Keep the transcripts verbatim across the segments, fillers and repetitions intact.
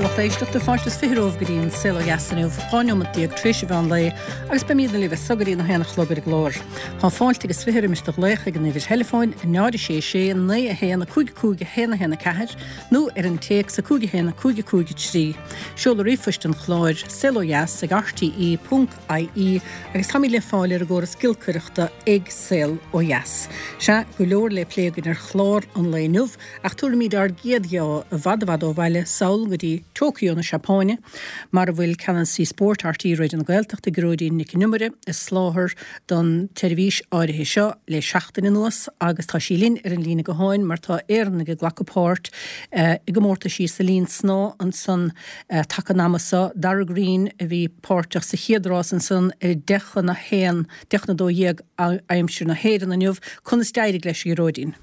éisteach de fáiltas firóh goíonn sil jasanú fáinmtíag tríise bhean lei agus be míad na libh sagarí na héna chlogad glóir. Tá fáilte agus fihir miste lécha gan níhir telefoin náidir sé sé na a héna cúige cúige héna héna ceir nó ar an téag sa cúige héna cúige cúige trí. Seola rifuist an chláir siljas ag R T E dot I E agus tá le fáil ar ggóra skillcuireachta ag sil ó jas. Se go leor le plégan ar chlár an léinmh ach túla míad ar géadá a bhadhad ó bhaile saoil go dtí Tokyo na Seapáine, mar bhfuil ceann sí sport R T E réidir an Gaeltacht de gródaí Nicky numere is sláthir don televís áirithe seo le seachtain in nuas agus tá sí lín ar an lína go háin mar tá éarna go glacapáirt uh, i go mórta sí sa lín sná an san uh, tacanamasa Dara Green a bhí páirteach sa chiadrás an san ar decha na héan decha na dó dhéag aimsir na héan na nniuh chun is deirig leis i ródín.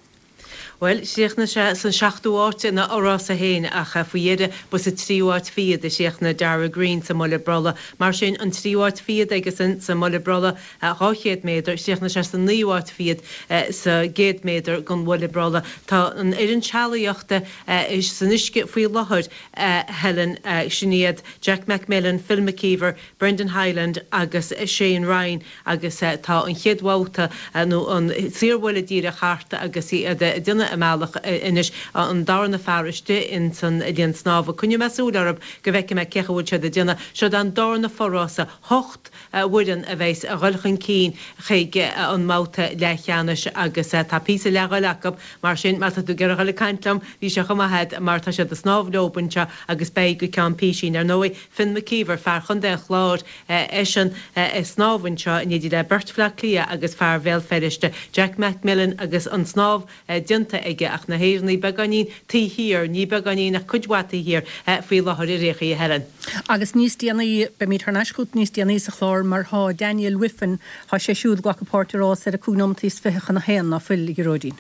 Well, siachna se san seachtúáit ina órás a héin a cha faoiade bus a tríúáit fiad a siachna Dara Green sa molle brola, mar sin an tríúáit fiad agus sa molle brola a ráchéad méidir, siachna se san níúáit fiad sa géad méidir gon molle brola. Tá an irin sealaíochta is san isce faoi láthir Helen Sinead, Jack Macmillan, Phil McKeever, Brendan Highland agus Shane Ryan agus tá an chéadháta nó an tíorhile díra charta agus i duna amálach inis an darna fariste in san dian snáfa. Cunne meúil arab go bheice me cechaúil se de duna seo an darna forrása hocht bhuian a bheits a ghilchan cín chéige an máta lecheannis agus tá písa legail leacab mar sin me tú gur le caiintlam hí se chumahead mar tá se de snábhlópanse agus be go cean písín ar nói Finn McKeever fearchan de chláir éan snáhanseo inéidir le bertfla clia agus fear bhéil feriste Jack Macmillan agus an snáb dinta ige ach na héirnaí beganín tí hir, ní beganín nach chudhata hir faoi láthir i récha i Helen. Agus níos déanaí be mí tarnáiscut níos déanaí sa chlár mar há Daniel Whiffen há sé siúd glacapáirterás ar a cúnomtaí fecha na héan na fuil i ródín.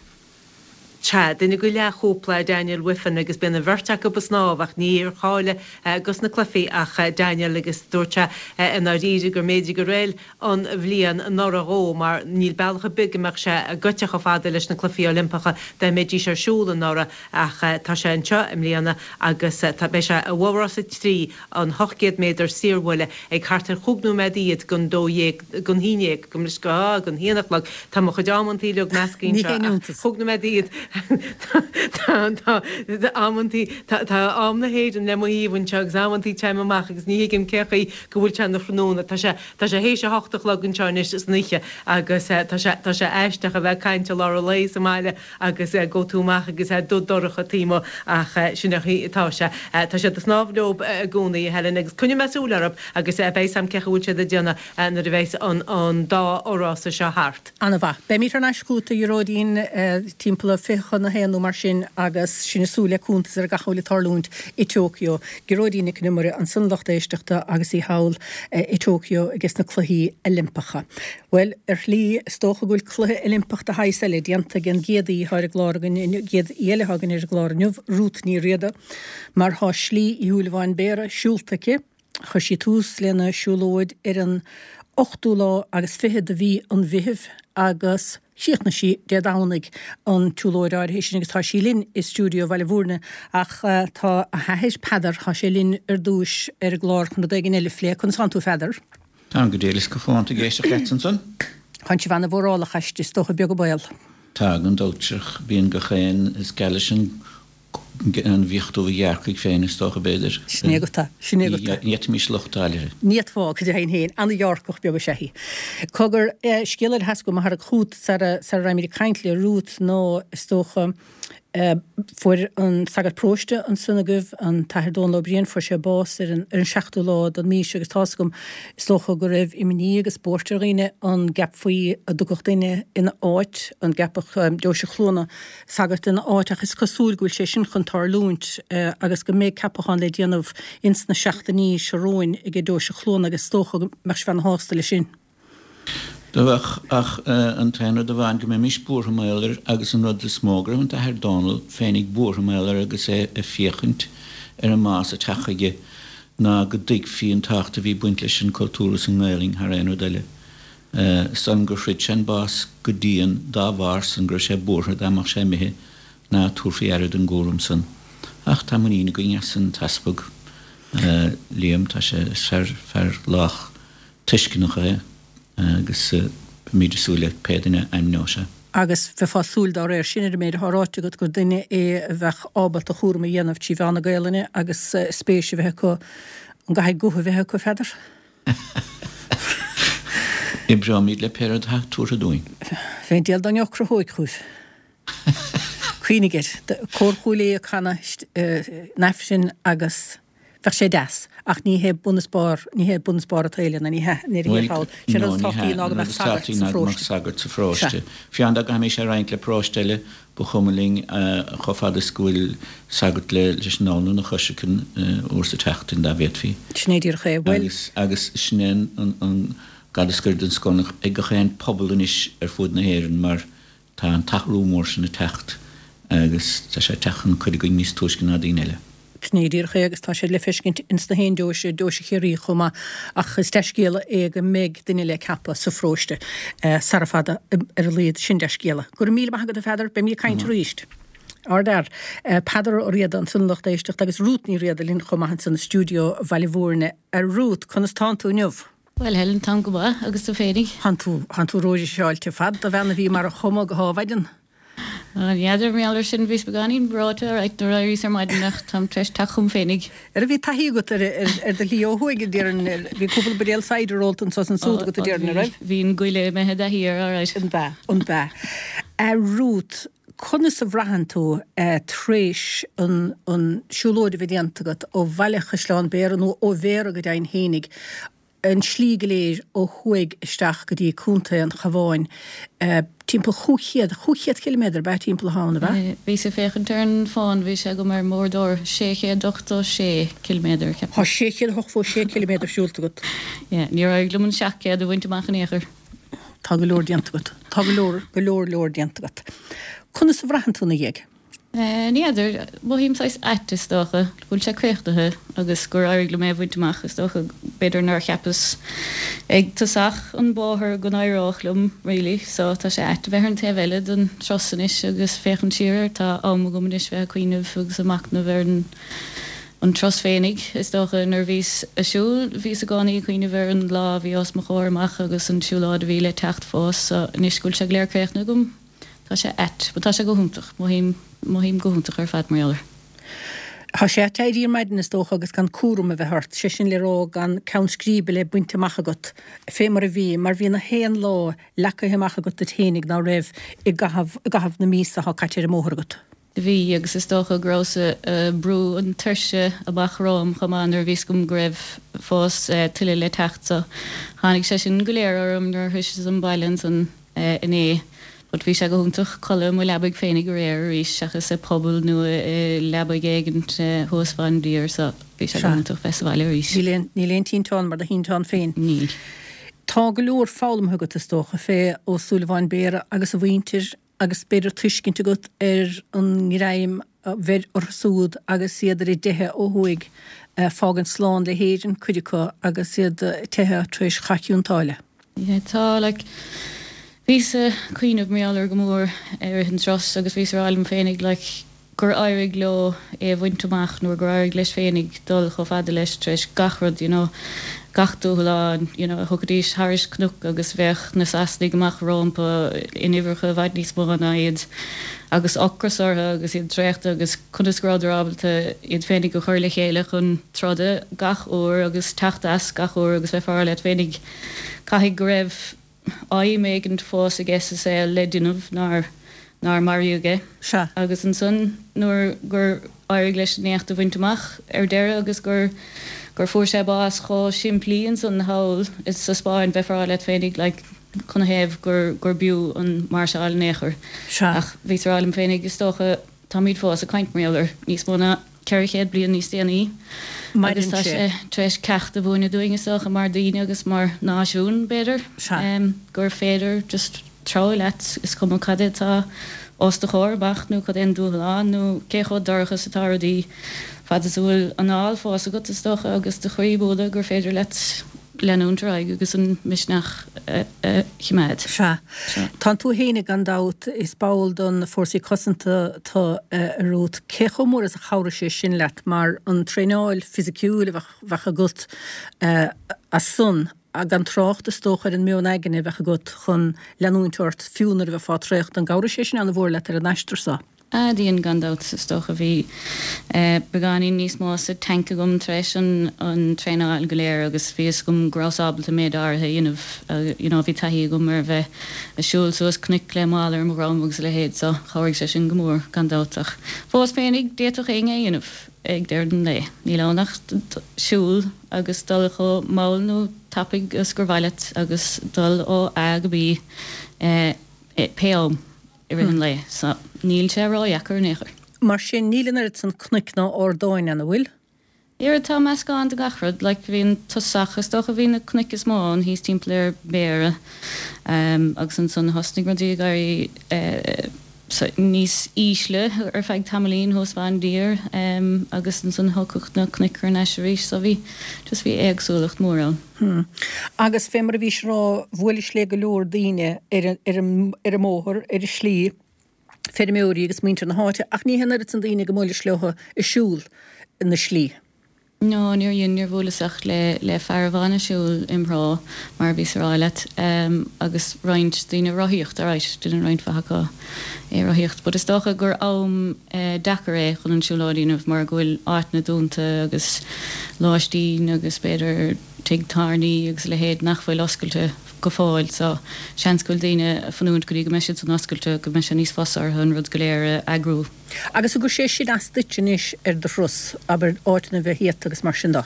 Cha, dynna go le chópla Daniel Whiffen agus ben a bhirteach go snáb ach ní ar cháile agus na clufií ach Daniel agus dúirte in á ríidir gur méidir go réil an bhbliain nóra ró mar níl bealcha bigamach se a goteach a fáda leis na clufií Olympacha de méidí sé siúla nóra ach tá sé anseo im líana agus tá be se a bhharrás a trí an hochgéad méidir síorhile ag chartar chugnú medíiad gon dóhéag gon híineag gom leis go gon híanachlag tá mo chudámantaí leog meascín chugnú medíiad Tá amantí tá am na héad an lemoíhann teag amantí teimach agus ní gim cechaí go bhfuil teanna fróna tá sé tá sé hééis se hochtach legann teis is níe agus tá sé eisteach a bheith caiinte lá lééis a meile agus go túach agus dú doracha tímo ach sinnatá se tá sé snábhlób a gúnaí Helen agus cunne meúlarab agus bééis sam cechaúilte de déanana na a bhééis an dá órása se hart. Anna bha, be mí na scúta i ródín timppla ficha na héanú mar sin agus sinna súla cúntas ar gachaúla tarlúnt i Tokyo. Geródí Nicky numere an sunlacht éisteachta agus í haul i Tokyo agus na cluí Olympacha. Well, ar lí stócha gúil cluthe Olympachta haisile dianta gan géadaí thar a gláragan géad éilehagan ar gláranniuh rút ní riada mar há slí i húlahhain béra siúltacha chu sí tús lena siúlóid ar an ochtú lá agus fihe de bhí an bhíhih agus síochna sí de dánig an túlóiráir hééis sin agus tá sí linn i stúdio bhile bhúrne ach tá a heis pedar há sé linn ar dúis ar glár chun d gin eile lé chun sanú fedar. Tá go délis go fáanta géisteach Letson. Chn si bhena bhrála chaiste stocha beag go bail. Tá an dulteach bíon go chéin is geile sin an bhíochtú bhhearcaigh féin is stocha beidir. Snéagta, snéagta. Níiad mí slochtáile. Níiad fá chu hain héin an dhearcoch beag go sehí. Cogur scéalar has go mar chuút sa raimimi caiintli rút nó stocha fuair an sagad próiste an sunnagah an tairdón le bríon for sé bás ar an seachtú lá an mí agus tá gom slócha go raibh imní agus sportteíine an gap faoi a dúcha daine ina áit an gapach deo se chlóna sagart in áit agus cosúil gúil sé sin chun tarlúnt agus go méid capachán le déanamh ins na seachtaní seróin i g deo se chlóna agus tócha meis fan hástal sin. Dach ach an teanna do bhain go mé mis búrthamailir agus an rud de smógra an a Donald féinnig búrthamailir agus é a fiochant ar an más a techaige ná go dig fion táachta bhí buint leis an cultúras an ngailing ar éanú deile. San gur frid sin bás go dtíon dá bhar san gur sé búrtha amach sé mithe ná túrfií airad an ggóram san. ach tá muína go san taspog líam tá sé fer fer lách tuiscinnacha agus míidirsúla pédaine aimneise. Agus bheit fásúil dá réir sinna méid thráte go gur duine é bheith ábalt a chúrma dhéanamh tí bhena gaalanne agus spéisi bheith go an gaith gutha bheith go feidir. I bra míad le péad ha túra dúin. Féin déal don neocra hóig chús. Cuoinigir, cór chúla chana nef sin agus bheith sé das, ach ní heb bunasbar, ní heb bunasbar a taile na ní he, ní hé fáil. Sé rud tátaí nága meach sagart sa fróiste. Sagart sa fróiste. Fiandag ha mé sé reinint le próstelle bu chumaling chofad a sgúil sagart le leis nánu na chosicin úr sa teachtain da bhéadhí. Snéidir ché, well. Agus snéan an gadasgurd an sconach ag go chéan pobl inis ar fud na héireann mar tá an tachrúmór sin na techt agus tá sé techan chuid go níos túiscin na daoine eile. Snéidir ché agus tá sé le fiscint insta héin dóise dóise chéirí chuma ach steiscéala ag méid duine le cappa sa fróiste sarafada ar líad sin deiscéala. Gur míle maithagad a feidir be mí caint ríist. Ar dar, padar ó riad an sunlacht éisteach agus rút ní riad a lín chumahan san stúdio Valivúrne ar rút chunas tántú neamh. Well, Helen tan go ba agus do fédig. Han tú han tú róide seáil te fad a bhena bhí mar a chuma go háhaidin. Iadidir méallir sin bhís beganín brata ar ag do rairís ar maidinach tam treis tachum fénig. Er a bhí taí go ar de lío huig déan bhí cúpla bedéal saidiroltan sos an súd go déan raibh. Bhín guile me head a hir ar ais. An ba, an ba. A rút chuna sa bhrahan tú tréis an siúlóide bhídiantagat ó bhailecha sláán béran ó bhéra go dain hénig an slígeléir ó chuig isteach go dtí cúnta an chaváin. Timppla chuchiad, chuchiad kilometr bei timppla hána ba? Bhí sé féchan turn fáin bhí sé go mar mórdor séché dochtó sé kilometr. Tá séchéad hoch fó sé kilometr siúlta got. Ní raibh glum an seaché a bhainte mach an éair. Tá go leor diantagat. Tá go leor go leor leor diantagat. Chuna sa bhrahan tú na dhéag? Níidir, bhím sais aitis dócha, bhúil sé cruachtathe agus gur airigh le mé bhainteach is dócha beidir nar cheappas ag tasach an báthir go éireachlum rilí, so tá sé ait bheith an tahile don trosanis agus féchan tíir tá am go munis bheith cuioineh agus amach na bhar an tros fénig is dócha nar vís a siúl, vís a gánaí cuioineh bhar an lá bhí os mo chóirmach agus an siúlád bhí le techt fós, so inis gúil sé léircréachna gom. Tá sé et, ba tá sé go húntaach, mohím mohím go húntaach ar fad marallar. Tá sé taidir maidin is dócha agus gan cúrum a bheith hart, sé sin le rá gan caun scríbe le buinte machagat, fé mar a bhí, mar bhí na héan lá lecha he machagat a ténig ná raibh i gahaf na mísa ha caitir a móthragat. Bhí agus is dócha grosa brú an tuirse a bach rám chamán ar bhís gom greibh fós tuile le techt, so hánig sé sin go léir orm nar thuise an bailins an in é. But bhí sé go húntaach chola mu lebaig féinnig go réir rís seachas a pobl nu lebaig éigent hósfáin dír, so bhí sé go húntaach festival rís. Ní léon tíntán mar a híntán féin. Ní. Tá go leor fálam thugat is dócha fé ó súlaháin béra agus a bhaintir agus beidir tuiscinnte go ar an gréim bheith ar súd agus siadar i dethe ó thuig fágan sláán le héidir chuideá agus siad tethe tríéis chaiciúntáile. Tá le Vís a cuioineh méallar go mór ar an tros agus vís ar alm féinnig le gur airig lo é bhainteach nó gur airig leis féinnig dul go fada leis treis gachrod, you know, gachtú lá, you know, thugadís Harris Knuk agus bheith na sasnig amach rompa inihircha bhaid níos mór an iad agus ocrasartha agus iad tréachta agus chunasgráidirábalta iad féinnig go chuir le chéile chun trada gach óir agus teachtas gach óir agus bheith far le féinnig caithigh go raibh I méigent fós a ges sé le duinmh nar nar mariuge. Se. Agus an son nuair gur airig leis néachta bhainteach ar deire agus gur gur fuair sé bás chó simplíon san hail is sa Spáin bheith far le féinnig le chun héamh gur gur biú an marseáil néair. Se. Ach vís ar alm féinnig is tócha tá míad fós a caint méallar níos móna ceirichéad blian níos déanaí. Agus tá sé treis cecht a bhúna dúingeach a mar daine agus mar náisiún beidir. Um, gur féidir just trá let is cum cadé tá os de chóir bach nó cad in dúán nó cécho darchas sa tádaí fad is bhfuil anáil fós a go is stocha agus de chuirbóda gur féidir let leanúntraig agus an misnach chiméid. Se. Tá tú héine gan dat is bail don fórsaí cosanta tá rút cecho mór is a chaire sé sin leat mar an tréáil fysiciúil bhecha gut a sun a gan trocht a stochar in mion eigene bhecha gut chun leanúintort fiúnar bheith fá trecht an gaire sé sin an bhór letar a neistrsa. A díon gandát sa stocha bhí beganí níos má sa tanka gom treis an tréáil goléir agus bhíos gom grásábalta méid áthe inmh bhí taí gom mar bheith a siúil suas cnic le málar mar rámhagus le héad sa cháirigh sé sin gomór gandátach. Fós féinnig déach inge inmh ag déir den lé. Ní lánach siúil agus dul go máil nó tapig gus gur bhailet agus dul ó agabí peom. I rin le, so níl sé rá jacar néchar. Mar sin nílan ar san cnicna or dáin anna bhfuil? Iar tá meas gáin de gachrad, le bhíon tosachas doch a bhíon na cnic is mán, hís timpplair béire, agus an son hosnig radí garí níos ísle ar feig tamlín hos bhain dír, agus an son hocucht na cnicr na rís, so bhí just bhí éagsúlacht mór an. Hmm. Agus fémar a bhís rá bhfuil le go leor daine ar a móthir ar a slí féidir méorí agus muintear na háte, ach ní henar an daine go móla sleotha i siúil in na slí. No, níor dhéon níor bholaach le le fearhhaine siúil imrá mar bhís ráilet, agus roiint daoine rothíocht aráis duine roiint facha é rothíocht, bud is dócha gur am dachar é chun an siúláidíanamh mar ghfuil áit na dúnta agus láistín agus beidir tigtarní agus le héad nach bhfuil oscailte go fáil, so seanscoil daine fanúint go go meisiid an oscailte go me se níos fosar an rud go léir agrú. Agus a gur sé sin as duitinis ar de frus, aber áitina bheith hiat agus mar sin da?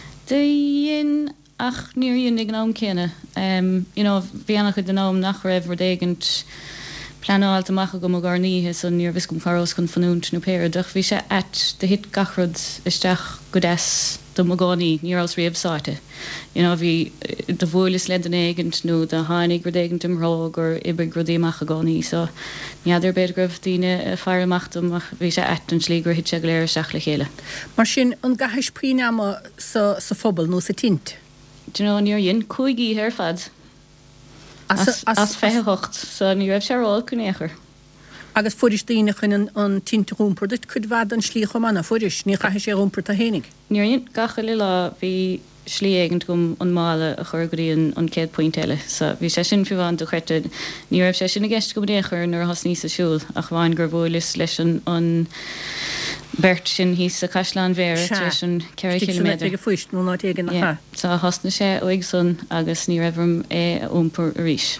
Dhéon ach níor dhéon ag nám céine. Bhí annach go den nám nach raibh dégant planáil amach go mo garníthe san níor bhis gom carrás chun fanúint nó péir, doch bhí sé et de hit gachrod isteach go des do mo gáí níor als riamhsáte. Bhí de bhfuil le den éigent nó de hánig gur dégant imrá gur ibe grodéach a gáí, so níadidir beidir goibh daine fearachtam ach bhí sé et an slí gur hit sé go léir seach le chéile. Mar sin an gahais príama sa phobal nó sa tint? Níor dhéon cúigí ar fad. As, as, as fehocht, so ní raibh sé ráil chunéair. Agus fuidir daine chun an tinte rúmpur, dit chud bhd an slí chomana fuidir, ní chaithe sé rúmpur a hénig. Níor gacha le lá bhí slí eigent gom an mála a chur goíon an céad point eile, so bhí sé sin fiúháin do chuirte, ní raibh sé sin na gceist go déachar nar has níos a siúil, ach bhain gur bhfuilis leis an bert sin hí sa Caisleán Mhéara treis an ceithre kilometr. Fuist nó náid éigen nach. Tá hasna sé óig son agus ní raibhm é úmpur a ríis.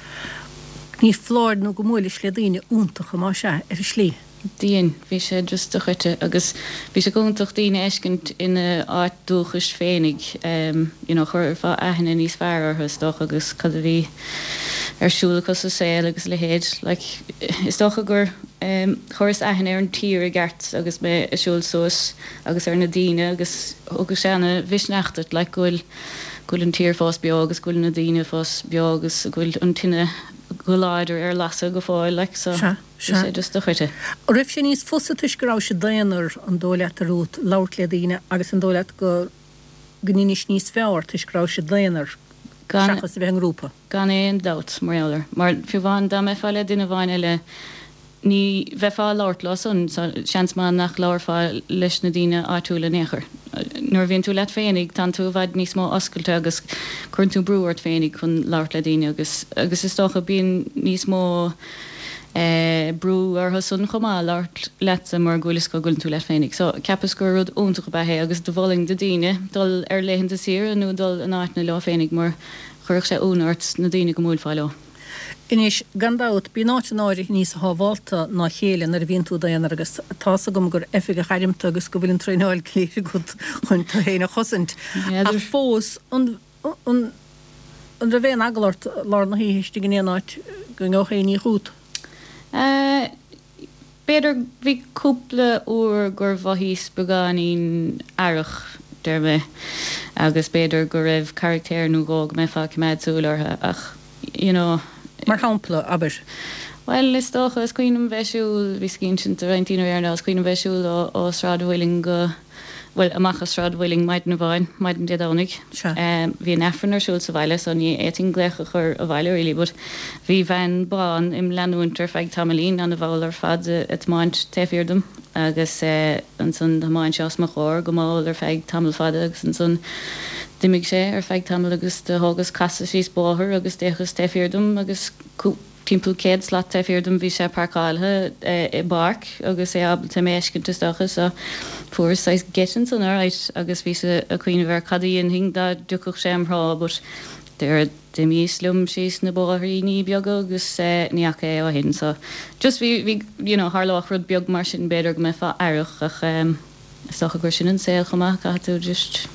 Ní fláir nó go mólis le daine úntacha má se ar a slí. Díon, bhí sé just a chuite agus bhí sé gúntaach daine eiscint ina áit dúchas féinnig, chur fá aithna níos feararthas doch agus cad a bhí arsúlachas a saoil agus le héad. Is dócha gur churas aithna ar an tír a gceart agus me a siúil suas agus ar na daine agus agus sena bhisneachtat le ghfuil ghfuil an tír fós beag agus ghfuil na daine fós beag agus ghfuil an tine go láidir ar lasa go fáil le so sé just a chuite. Raibh sé níos fusatis go rá sé daanaar an dóileat a rút labhart le daine agus an dóileat go gnínis níos fearr tis go rá sé daanaar seachas a bheith an grúpa. Gan éon dat marler, mar fiúháin dá me fáile duine bhaine le ní bheith fá láirt lásun seans má nach láirfá leis na daine áitiúla néair. Nuair bhíonn tú le féinnig tan tú bhaid níos mó oscailte agus chun tú brúirt féinnig chun láirt le daine agus agus is tócha bíon níos mó brú ar sun chomá láirt leta mar ghfuilis go gúiln tú le féinnig. So cepas gur rud úntacha bethe agus do bhling de daine dul ar léhananta sir nó dul an áitna le féinnig mar chuirh sé únart na daine go múil fáile. Inis gandát bí náit an áirí níos hábháilta ná chéile ar bhíon tú daanaar agus tása gom gur efige chairimta agus go bhfuil an tréáil clíir go chun tá héna chosint. A fós an ra bhéon agalart lá na híiste gin éanáid go ngá ní chuút. Beidir bhí cúpla uair gur bhahís beganín airich derme agus beidir gur raibh charactéir nó góg me fá méidsúlartha ach, you know, mar hámpla aber. Well, is dócha is cuioinem bheisiúil bhí cinn sin a reintíine ar ná cuioinem bheisiúil ó srád bhfuiling go well amachchas rad bhfuiling maid na bhain maid an dédánig hí an efran arsúil sa bhaile san ní éting glécha chur a bhaile rilí, bud hí bhain bán im leanúintar feig tamlín an a bhil ar fad it máint tefhirdum agus an san máin seas mar chóir go máil ar feig tamil fada agus an san dimig sé ar feig tamil agus de hágus casa síos báthir agus déchas tefhirdum agus timppul céad slat tefhirdum bhí sé parcáilthe i barc agus é abalta méiscin tustochas a fuair sais getin san áid agus bhí a cuioine bhar cadaíon hing da ducach sé amrá, but There de mís lum síos na bóirí ní beag agus níach é á hin, so just bhí you know harlách rud beag mar sin beidir go me fa airich ach um, stocha gur sin an saoil chumach a tú just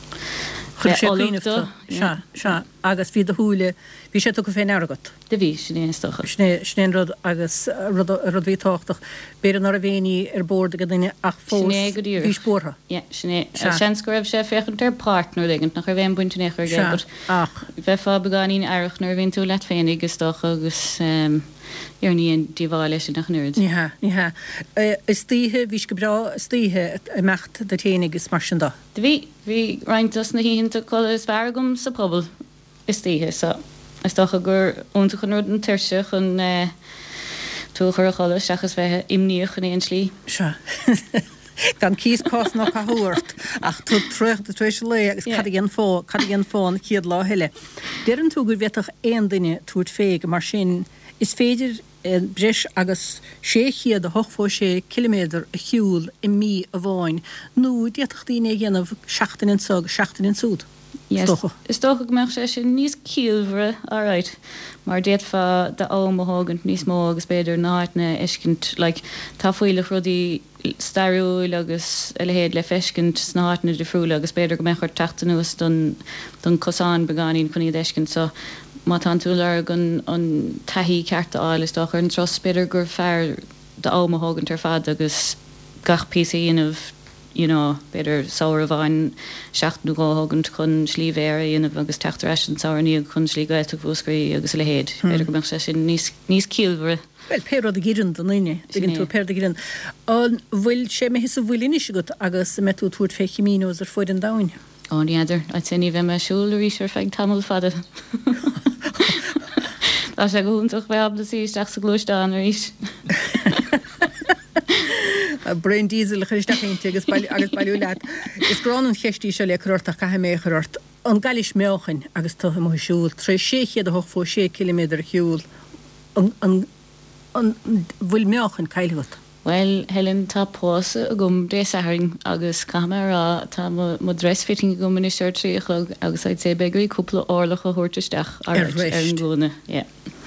se agus bhí a thuúile bhí sé go féin agat. De bhí sin stocha. Sné rud agus rud bhí táchtach béidir nar a bhéí ar bord go duine ach fós bhí spórtha. Ja, sinné sin go raibh sé féchan ar partner igint nach ar bhéon buinte ar gé. Ach bheith fá beganín airich nar bhíonn tú leit féin agus stocha agus ar níon díháil leis nach nuid. Níhe, níhe. Is títhe bhís go bra títhe a mecht de téananig is mar sin dá. De bhí hí reintas na híonnta cho is bhegum sa pobl is títhe, so is stocha gur ónta chun rud an tuirse chun túchar a chola seachas bheith imníoch in éon slí. Se. Gan cís cás nach a thuirt ach tú trucht a tuéis le agus cadíon fó cadíon fáin chiad lá heile. Déann tú gur bheitach aon duine túirt féig mar sin is féidir breis agus sé chiad a hochfó sé kilometr a hiúil i mí a bháin. Nú déach daoine dhéanamh seachtain in sog, seachtain in súd. Yes. Is stocha go meach sé sin níos cíalmhre áráid, mar déad fa de ámthgant níos mó agus beidir náitna iscint le tá fuile rudí starúil agus le héad le feiscint snáitna de friúla agus beidir go mechar teachtanuas don don cosán beganín chuní deiscint, so má tan tú le an an taihí cearta áil is stocha an tros beidir gur fearr de ámthgant ar fad agus gach písaíanamh you know, beidir saoir a bhain seachtú gáthgant chun slí bhéir inamh agus teachtar eis an saoirníí chun slí gailteach bhúscaí agus le héad. Beidir go meach sé sin níos cíalmhre. Well, péad a gírin don naine, diginn tú péad a gírin. An bhfuil sé me his a bhfuil inis go agus metú túirt feici mínos ar foiid an dain. Ó níidir, a tinní bheith me siúil rís ar feig tamil fada. Tá sé go húntaach bheith abla sí isteach sa glúisteán ar ís. Brain diesel chuisteachinte agus agus bailú leat. Is grán an cheistí se le chuirta cha mé chuirt an galis meochan agus tá mo siúil tre séchiad a hoch fó sé kilometr hiúil an bhfuil meochan caiilhut. Well, Helen tá pósa a gom drésaharing agus camera tá mo dressfitting gom in is trí agus id sé begaí cúpla orlach a thuirteisteach ar an glúna. Yeah.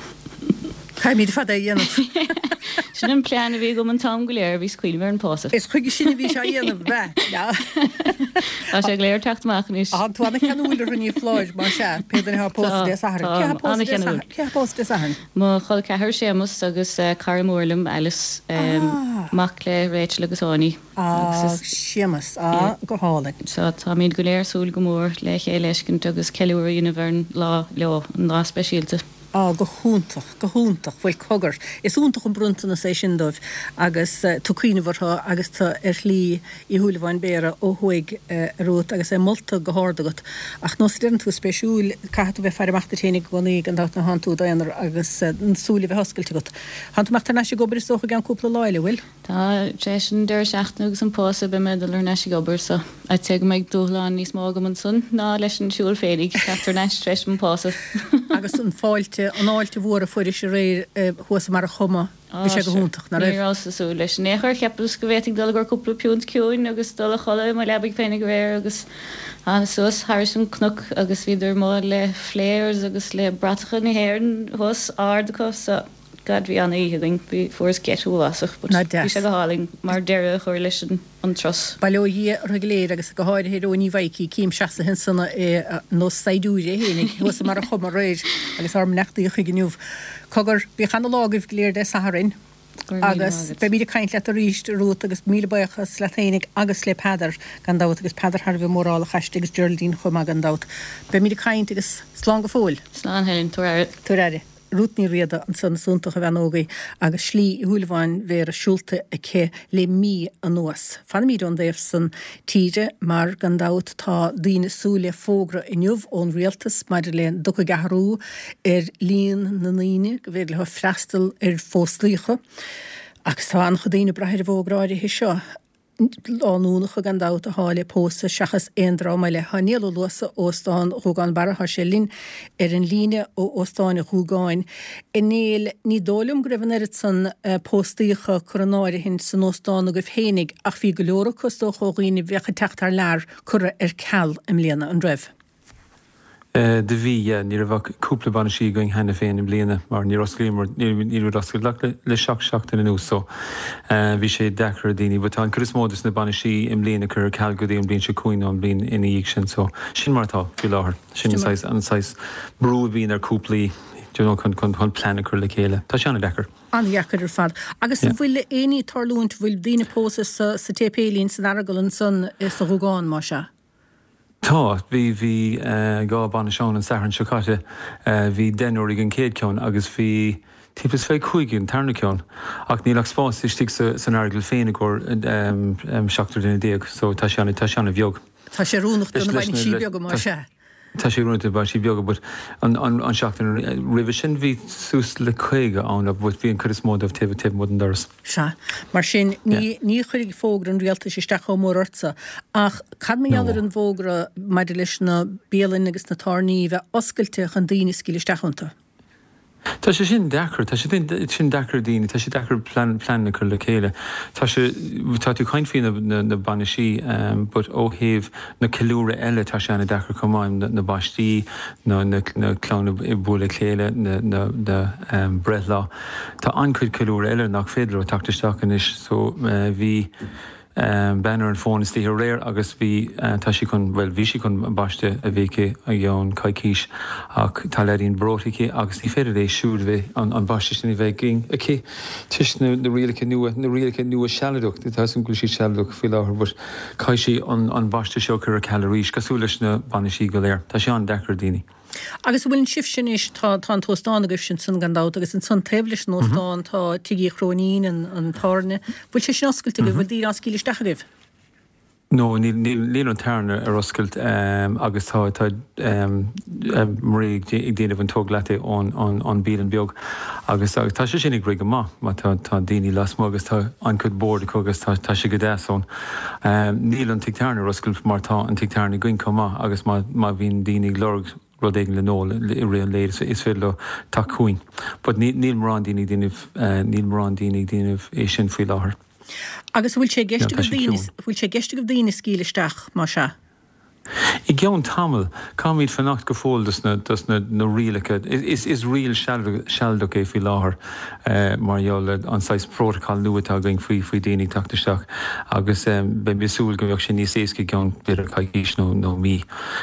Caimí de fada dhéanamh. Sin an plean a bhí go an tám go léir bhí scuilmar an pósa. Is chuigi sinna bhí se dhéanamh bheith. Tá sé léir teachtamach níos. Á túna cheanúidir runní fláid mar se péidir th pósta de sahar. Ce pósta sahan? Má choil cethir sémas agus caramórlam Alice mac le Rachel agus Áine. Á sémas á go hála. So tá míad go léir súil go mór le ché leiscint agus ceúir ina bhar lá leo an lá speisialta. Á go húntaach go húntaach bhfuil cogur. Is úntaach an bruntainna sé sin dóibh agus tucíine bhartha agus tá ar lí i thuúlahhain béire ó thuig rút agus é molta go hádagat. Ach nó déann tú speisiúil caitú bheith fearachta ténig gonaí an dat na hanú daanaar agus an súla bheith hoscailte got. Hantamachtar neisi gobar is socha gan cúpla láile bhfuil? Tá sé sin deir seachna agus an pósa be medal ar neisi gobar, so a te go meid dúláán níos má go an sun ná leis an siúil fédig cetar neis treis an pósa. Agus an fáilte an áilte bhór a fuidir sé réir thuasa mar a chuma bhí sé go húntaach na raibh. Nírásasú leis néchar cheaplas go bhéting dul gur cúpla piúnt ciúin agus dul a chola má lebaigh féinnig réir agus an suas Harrison Knuck agus bhíidir má le fléirs agus le bratacha na héireann thus ardachas sa gad bhí anna íhiling bhí fuair getú asach, bhí sé go háling mar deire chuir leis an tros. Bailó dhé reguléir agus go háir héú ní bhaicí cím seasa hin sanna nó saidúide hénig thuasa mar a chuma réir agus arm nechtaí chu gniuh. Cogur bhí chana lágah léir de Saharin agus be míidir caiint le a ríist rút agus míle buchas le ténig agus le pedar gan dát agus pedar Harbh mórála chaiste agus Geraldine chuma gan dát. Be míidir caiint agus slán go fóil. Slán Helen tú tú réide. rútní riada an san súntacha bhenógaí agus slí thuúilháin bhéar a siúlta a ché le mí an nuas. Fan míad an déobh san tíide mar gan dát tá daoine súla fógra inniuh ón rialtas maidir leon do gaharú ar líon na naoine go bhéir le freistal ar fóslíocha agus tá an chudaoine brethir bhógráide hí seo. Lánúnacha gan dát a hála pósa seachas éondrá mai le hanéal luasa óstáin chugáin baratha sé lín ar an líne ó óstáinna chugáin. Inéal ní dólam gribhan ar san póstaíocha coronáire hin san óstáin go bhhénig ach bhí go leora costó chóghíine bhecha teachtar lear cura ar ceall im léana an raibh. De bhí ní a bh cúpla banna sí going hena féin im bliana mar ní oscrímar ní oscail le seach seachtain in ús so bhí sé dechar a daoine, but tá an crismódas na banna sí im bliana chur ceall go dtí an blin se cúine an blin ina dhéag sin so sin martá fi láthair sin anáis brú bhíon ar cúplaí chun chun planna chur le chéile. Tá seanna dechar. An dheachar ar fad. Agus bhfuil le aoní tarlúint bhfuil daoine pósa sa té pé lín san aragail an son is a thugáin má se. Tá, bhí bhí gá banna seán an sahann seocáte bhí denúirí an céad ceann agus bhí típas fé chuiginn tarna ceann ach níl ach spás istí san airgil féinna gur seachtar duna déag, so tá seanna tá seanna bheog. Tá sé rúnach duna bhain sí beag má se. Tá sé rúnta ba sí beaga, but an seachtain rih sin bhí sús le chuige an a bhfuil bhí an churis mód ah tah tah mód an doras. Se, mar sin ní chuig fógra an rialta sé steach ó mór orsa ach cad méallar an bhógra maidir leis na béalainn agus na tarníí bheith oscailteach an daoine scíle steachanta. Tá sé sin dechar, tá sé sin dechar daoine, tá sé dechar planna chur le chéile. Tá tá tú chaint fao na banna sí, but ó thaobh na ceiliúra eile tá sé anna dechar cumáim na baistí, na clán i bula chéile, na breithlá. Tá ancuid ceiliúra eile nach féidir ó tactaisteach inis, so bhí banner an fón is tí réir agus bhí tá sí chun bhfuil bhí sí chun baiste a bhíce a dheonn caiicís ach tá leiríonn brótaí agus ní féidir é siúd bheith an baiste sin bheith ging a cí tuis na rialacha nua na rialacha nua sealadach tá san gúil sí sealadach fi láthair bud cai sí an baiste seo chur a caloríis cosú leis na banna sí go léir tá sé an dechar daoine. Agus bhfuil sif sin is tá tá tostáin agus sin san gandát agus an san teblis nóstáin tá tuí chrónín an tarne, bhfuil sé sin oscailte go bhfuil dí ascíle stachadibh. No, níl an tarna ar oscailt agus tá tá marí ag déanamh an tóglaite ón bíl an beag agus tá sé sin ag rig má má tá daoine lasmó agus tá an chud bord agus tá sé go déasón. Níl an tictarna ar oscailt mar tá an tictarna gcuin comá agus má bhíon daoine lorg rud éigen le nóla i réon léir is féidir le tá cuain. But níl marrán daoine daanamh níl marrán daoine daanamh é sin faoi láthair. Agus bhfuil sé geiste go bhfuil sé geiste go daoine scíleisteach má se. I gceann tamil, cá míad fannacht go fóil na rialacha, is rial sealdach é faoi láthair mar dheall an sais protocol nuatá going faoi faoi daoine tactaisteach agus ben bisúil go bheoh sin níos éasca gceann beidir caiicís nó mí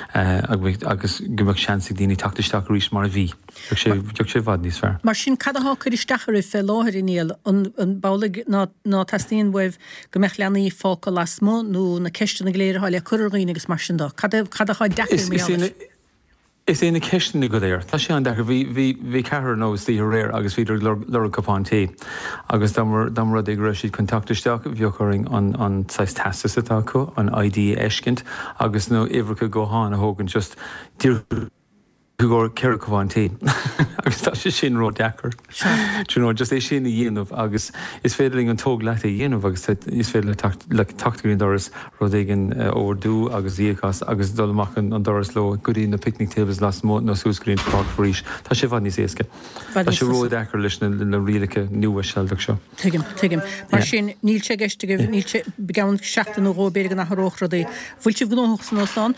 agus go bheoh seansaigh daoine tactaisteach rís mar a bhí. Beag sé bhd níos fearr. Mar sin cad ath chuir isteachar i fé láthir iníal an bálaigh ná tastíon bh go meach leanaí fáca lasmó nó na ceistena léir háile chuirghíine agus mar sin dá. Cad a chuid dechar mé Is é na ceistena go léir. Tá sé an dechar bhí cethir nós tí réir agus bhíidir le capán taí. Agus dam rud ag raibh siad contactisteach bheocharing an sais testas atá acu, an I D eiscint, agus nó ihreacha go háin a thógann just tír gur ceir goháin taí. Agus tá sé sin ró dechar. Tú just é sin na dhéanamh agus is féidir an tóg leat a dhéanamh agus is féidir le tactaín doras rud éigen ódú agus díachas agus dulach an doras lo goí na picnic tables las mó nó súscrín park faríis. Tá sé bhd níos éasca. Tá sé ró dechar leis na rialacha nua sealdach seo. Tuigim, tuigim. Mar sin níl sé geiste go níl sé begann seachtain ó róbéir nach róch rudaí. Bhfuil si gnóch san óstán?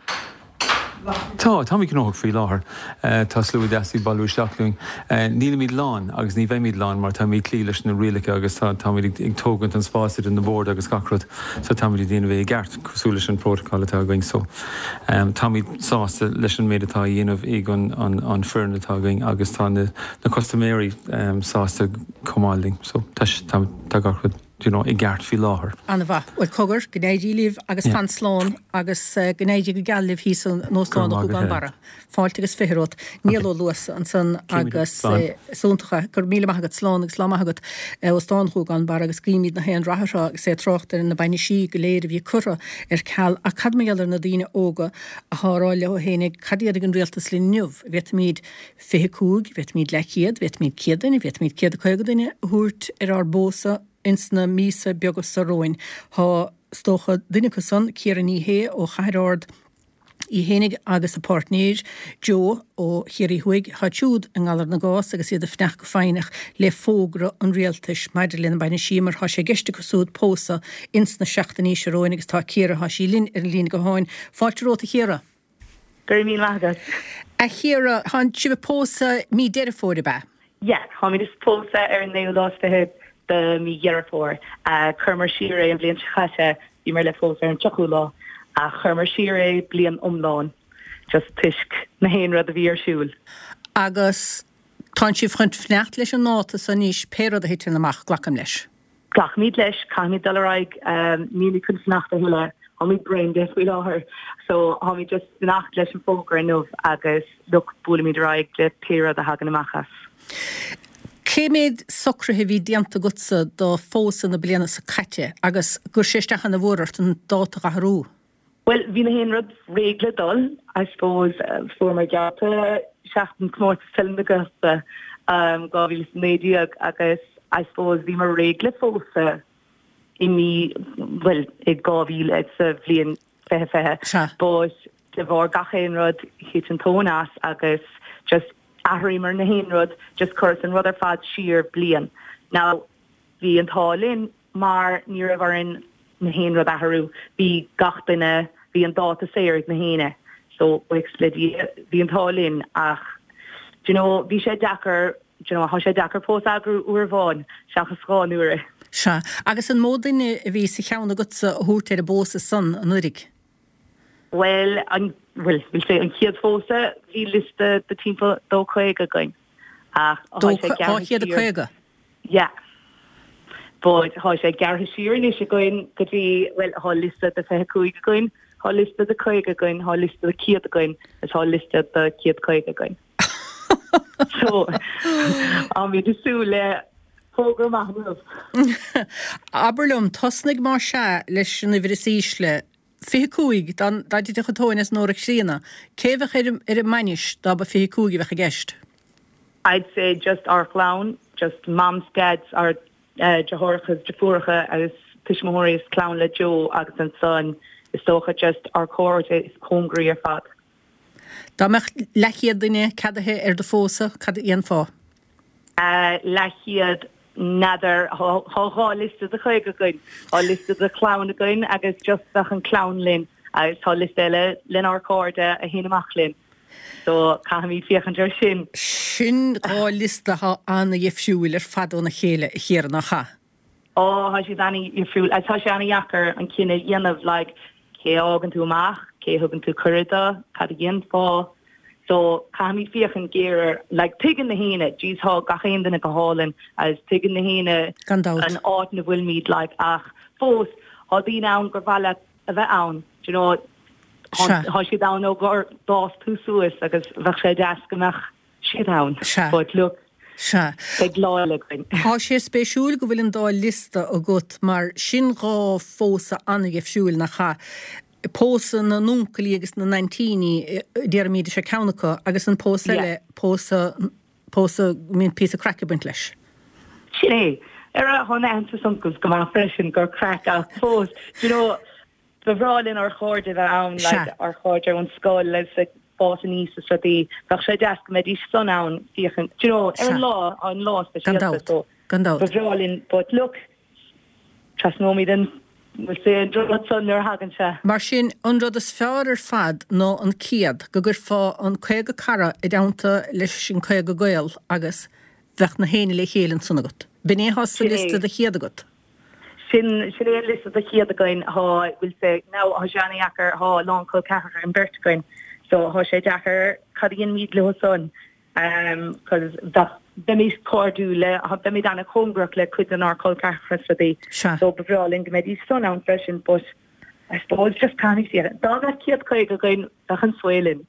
Tá, tá mí gnóch faoi láthair. Tá slú deasí bailú seachling. Níl míad lán agus ní bheith míad lán mar tá mí clí leis na rialacha agus tá míad ag tógant an spásid in na bord agus gacrad so tá míad dhéanamh é gceart cosú leis an protocol atá going so. Tá míad sásta leis an méid atá dhéanamh ag an fearn atá going agus tá na customéirí sásta comáling so tá gacrad you know, i gceart fi láthair. Anna bha, bhfuil cogur, gnéidí líh agus fan slán agus gnéidí go geallibh hí san nósláán go gan bara. Fáilte agus fihirót, níl luas an san agus súntacha, gur míle maithagad slán agus lámaithagad ó stáin chu gan bara agus gríimiid na héan rathra agus sé trochtar in na baine sí go léir bhí cura ar ceall a cad méallar na dtíine óga a háráile ó hénig cadíad an rialtas lí nniuh. Bheit míad fihe cúg, bheit míad lechiad, bheit míad ciadan, bheit míad ciad a chuigadaine thuirt ar ar bósa insna mísa beagas sa roin. Tá stócha duine san céan ní hé ó chairard i hénig agus a partnéir Jo ó chéirí huig hatúd an galar na gás agus iad a fnech go féinach le fógra an rialtas meidirlinn baina símar há sé geiste go súd pósa insna seachtain ní seróin agus tá céra há sí linn ar lín go háin. Fáilteróta chéra? Gur mí lágad. A chéra há sibh pósa mí deire fóra be? Ja, há mí is pósa ar an néodástathe de mí dhearafór a chumar siire an blion chaise í mar le fós ar an teachúlá a chumar siire blion omláin just tuisc na héon rud a bhí ar siúil. Agus tá si chuint fnecht leis an náta san níos péad a héitir amach glacham leis. Glach míad leis cá mí dalraig míle chun fnecht a thuile há mí brain death bhí láthair, so há mí just fnecht leis an fógra an nómh agus luch bula míad raig le péad a hagan amachchas. Céimiid socrathe bhí dianta gutsa do fósa na bliana sa caite agus gur séisteach na bhórart an dáta a hrú. Well, hí na héon rud régla dul, I suppose, uh, formar geata seachtain cmórt film na gusta um, gá bhí méidí agus I suppose bhí mar régla fósa i mí, well, i gá bhí le sa bblion fehe fehe, but de bhór gachéon rud hit an tónas agus just ahrímar na héon rud just chus an rud ar fad siar blian. Now, bhí an tálinn mar ní a bharin na héon rud ahrú, bhí gachtainine bhí an dáta séir na héine, so bhí an tálinn ach, you know, bhí sé dachar, you know, há sé dachar pós agrú uair bháin, seachas sáin uair. Se, agus an módaine a bhí sa cheanna gutsa a thuirt ar a bósa san an urig? Well, an well, we'll say an kiad fósa hí liste de timp dó chuige goin. Ach, há chiad a chuige? Ja. But há sé gartha siar ní sé goin go dtí, well, há liste de fehe chuige goin, há liste de chuige goin, há liste de kiad goin, as há liste de kiad chuige goin. So, am mi de sú le fógra mahnúh. Aberlum, tosnig mar se leis na bhrisísle fi cúig dan da dit getóin is nóra sína. Céfach er er a manis da ba fi cúigi bheith a gist? I'd say just our clown, just mom's dads, our uh, Jahorchas, Jafurcha, as Tishmahori is clown le Joe, agus an son, is socha just our court is congri ar fad. Da mech lechiad dine cadahe er de fósa, cad ian fá? Uh, lechiad Nadir há liste de chuige goin, há liste de clown a goin, agus just ach an clown lin, agus há liste le lin ar corde a hinamach lin. So, ca mi fiachan jar sin. Sin há liste ha anna jefsiúil ar fadó na chéile a chéar na cha? Oh, há si dani jefsiúil, as há si anna jakar an kinne yennav, like, cé ágan tú amach, cé hugan tú curida, cad a yin fá. So, ca mi fiachan gear, like, tiggin na hine, jeez há gachéin den a gohálin, as tiggin na hine an áit na bhfuil míid, like, ach, fós, há dí naun gur bhela a bheith ann, you know, há si daun ó gur dás tú suas, agus bheith sé deasgamach si daun. But look, ag láile goin. Há sé spéisiúil go bhfuil an dá lista a gut, mar sin rá fósa anna gefsiúil na cha. Pósa na núncalí agus na nineteení déar míide sé ceannacha, agus an pósa le pósa pósa mín pí a crackabunt leis. Sin é, ar a honna ansa suncas go má freisin gur crack a pós. You know, bhráilinn ar chóide bheith ann, like, ar chóide an scóil leis like bása níos a stratí, bheith sé deasc me dí son ann fiachan. You know, ar an lá, an lá speisialta, so bhráilinn, but look, trasnómí den We'll say an drod son ar hagan se. Mar sin an rud is fear ar fad nó an ciad go gur fá an chuige cara i dánta leis sin chuige gail agus bheith na héine le chélann sunna gut. Bin é has sa lista de chiad agat? Sin sin é lista de chiad again há will say now há Johnny Acker há long co cachar an Bertgain. So há sé dachar cadíon míad le son um cuz that be mis cordúle ha be mid an homework le could an arcol carfredi so bevraling me die son an freschen but I suppose just can see it da kiet kwe go goin an swelin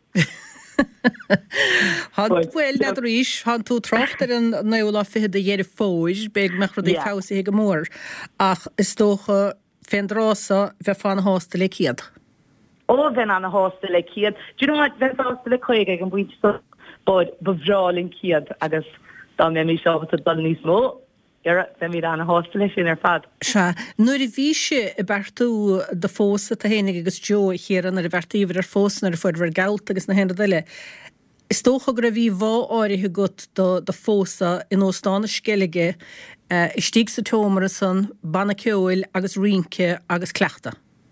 Han bhfuil na ríis han tú trochtar an neola fi de dhéidir fóis beag me chudí fása go mór ach is tócha fendrása bheit fan hásta le ciad. Ó bhein an hásta le ciad. Do you know what bheith hásta le chuige an buinte so bud bhráling ciad agus dá mé mí seo a dal níos mó. Ger bheith mí an hásta le sin ar fad. Se, nuair a bhí se i bertú de fósa a hénig agus Jo chéan ar a bhertíomhar ar fósan ar fuid bhar galt agus na héna duile. Is tócha gur a bhí bhá áirithe gut do fósa in óstána skeige uh, is stíg sa tómara san banna ceoil agus rínce agus cleachta.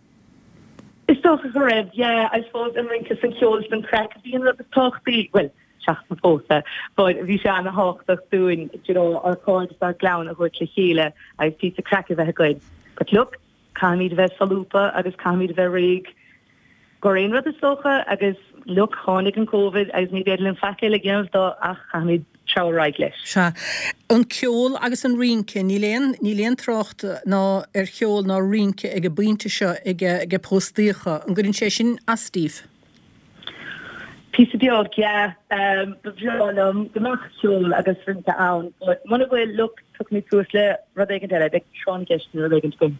Is tócha go raibh, yeah, I suppose in rínce san ceoil san crack bhíon rud is tóchtaí, well, seach na fósa, but bhí se an háchtach dúin, you know, ar cóid ar glán a chuit le chéile agus tí a crack a bheith goid. But look, cáimid bheith salúpa agus cáimid bheith rig gur éon rud is tócha agus look hánig an COVID agus ní beidir an faci le ggéanamh dá ach cáimid teáráid leis. Se, an ceol agus an rínce ní léon ní léon trocht ná ar cheol ná rínce ag a bíinte seo ag a póstíocha an gurinn sé sin astíh. Pí beag, yeah, um, bhrálam gomach siúil agus rinta ann, but muna bhfuil look tuc mí tús le rud éigen deile ag seán geistin rud éigen gom.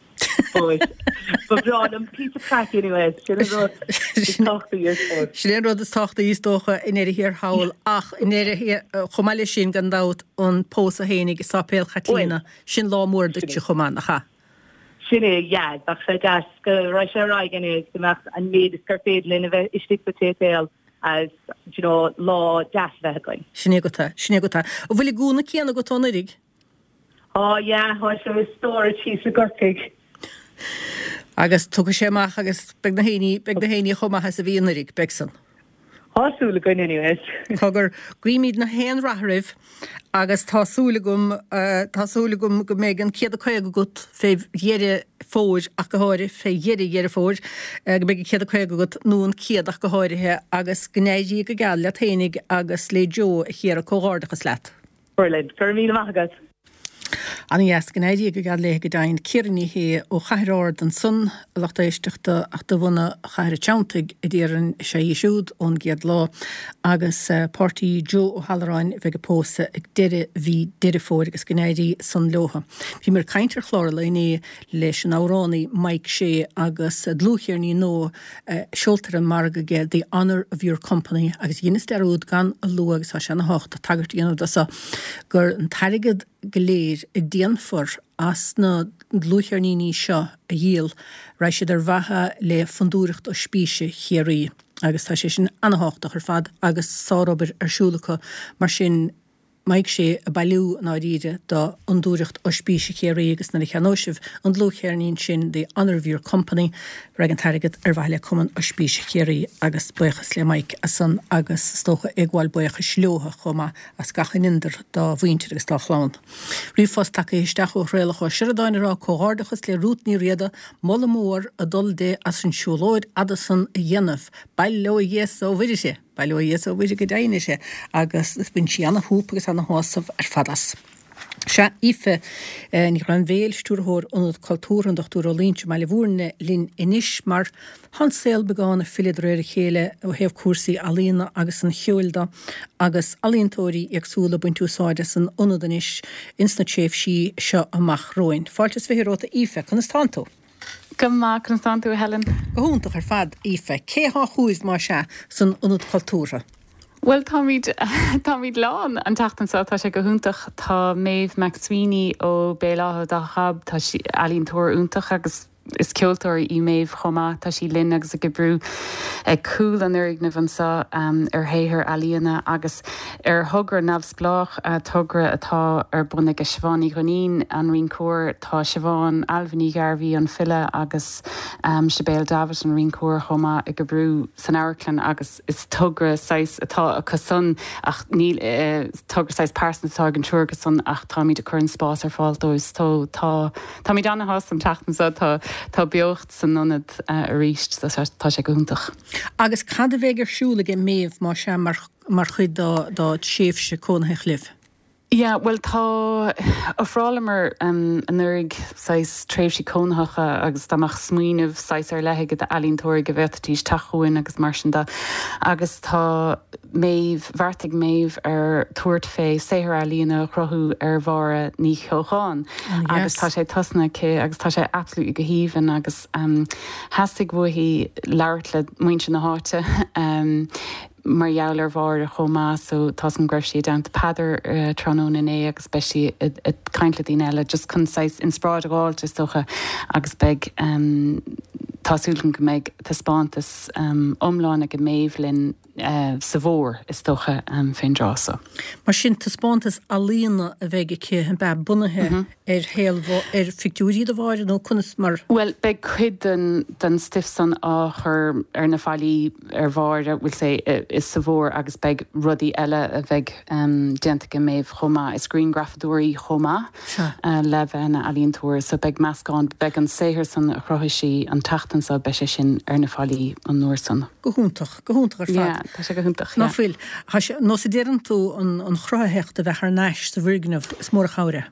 Bhrálam pí crack anyway, sin rud is táchta íos fór. Sin rud is táchta íos tócha in éidir hir hawl ach in éidir chomáile sin gan dát an pósa hénig is sápéil chatlína sin lá mór dute chomán acha. Sinné, yeah, bach sé gas go roi sé raigen is gomach an méid is carféidlin a bheith istig potétéil as, you know, law das vehicle. Sinné gota, sinné gota. O bhfuil gúna cíanna go tónarig? Oh, yeah, ho sé storage hís a gortig. Agus tuga sé mach agus beg na héini, beg na héini chomach as a bhíonarig, begsan. Tásúla goin anyways. Cogur grímid na hen rahrif agus tásúla gom uh, tásúla gom go mégan céad a chuig gut fé dhéire fóir ach go háir fé dhéire dhéire fóir uh, go mégan céad a chuig gut nún céad ach go háirithe agus gnéidí go gal le ténig agus le Jo chéar a cógárdachas leat. Berlin, fer mí amachgad. An yes gnéidí go gal le go dain céirní hé ó chairár den sun lachtéisteachta ach do bhna chair teantaigh i dtíann sé siúd ón giad lá agus uh, pártaí Jo ó Halleráin bheith go pósa ag deire bhí deire fóir agus gnéidí san loha. Bhí mar caintear chlár leoní leis an áránaí Mike sé agus uh, dlúchéarní nó uh, seoltar an marga ge the honour of your company agus dhéanaine steúd gan a lu agus a se na hácht a tagart dhéanamh dasa gur an tairigid goléir i déanfor as na dlúchéarníní seo a dhéal reis siad ar bhatha le fundúireacht ó spíise chéirí agus tá sé sin anhachtach ar fad agus sáróbar arsúlacha mar sin maig sé a bailú ná ríide do undúireacht ó spíise chéirí agus na cheanóisih an dlúchéarnín sin the honour of your company rag an tairigid ar bhaile cuman ó spíise chéirí agus buchas le maig a san agus stócha agháil bucha slóha chuma as gachan indar do bhaintir agus láchláin. Rífos take isteach ó réalach ó siredáinará cóhárdachas le rútní riada molla mór a dul dé as an siúlóid adasan a dhéanamh bail leo dhéas ó bhidir sé. Bailú dhéas ó bhidir go daine sé agus bín si anna húp agus anna hásamh ar fadas. Se ife ní ran bhéil stúrthór anad cultúr an dochtúr ó líntse meile bhúrne lin inis mar hanséil begána filiadréir chéile ó hebh cuasaí alína agus an cheúilda agus alíntóirí agsúla buintúsáide san onadanis insna chéh sí seo amach roin. Fáiltas bheithiróta ife chun is tantó. Gymma Constantú Helen. Gohúntaach ar fad ife, cé há chúis má se san unad cultúra? Well, tá míid tá míid lán an tachtansa tá sé go húntaach tá méh Max Sweeney ó béláthe dá chab tá si alíonn tóir úntaach agus is ceoltóir í méh chomá tá sí linn agus a go brú ag cúil an urig na bhansa um, ar héithir alíana agus ar thugra nabhsplách a tugra atá ar buna go Siobhánaí Ghonín an rion cóir tá Siobhán Alvaní Garvey an file agus um, Siobéal Davis an rion cóir chomá ag go brú san Airclan agus is tugra sais atá a casun ach níl uh, tugra sais pásan atá an túr casun ach tá míad a chur an spás ar fáiltóis tó tá tá míad anna hás an tachtansa tá Tá beocht san nonad uh, a ríist tá sé go húntaach. Agus cad a bheith arsúla go méh má se mar, mar chud dá séfse cónathe chliv? Yeah, well tá a frálamar um, an nurig sais tréimh sí cónhacha agus dáach smuoineh sais ar lethe de alíntóir go bheittíos tachuin agus marsinda agus tá méh bharrtaigh méh ar tuairt fé séhar a lína chrothú ar bhara ní choáin agus tá sé tosna cé agus tá sé absolút go híhann agus um, heastig bhí leirt le muinte na háte um, mar jouler war a choma so tas an greif si down pader uh, trónún in é agus spesi it, it kaintle dín eile just concis in spráidáil just socha agus beg um, tásúlan go méid tá spántas um, omláin go méhlinn uh, sa bhór is stocha um, féin drása. Mar sin tá spántas a líana a bheith ché an be bunathe mm-hmm. ar héal ar fictúí do bhhair nó chunas mar. Well, beg chuid den, den stifsan áchar ar na fáilí ar bhhair bhfuil sé is sa bhór agus beg rudí eile a bheith um, dianta méh chomá is green grafadúirí chomá sure. uh, le bheithna a líon túir so beg meascán beg an séhir san a chrothisi an tachtan sa be sé sin ar na fáilí an nuair san. Gohúntaach, gohúntaach ar fad. Tá sé go húntaach. Ná fuil, nó sé déan tú an chrothecht a bheith ar neis sa bhirgnamh is mór chaire.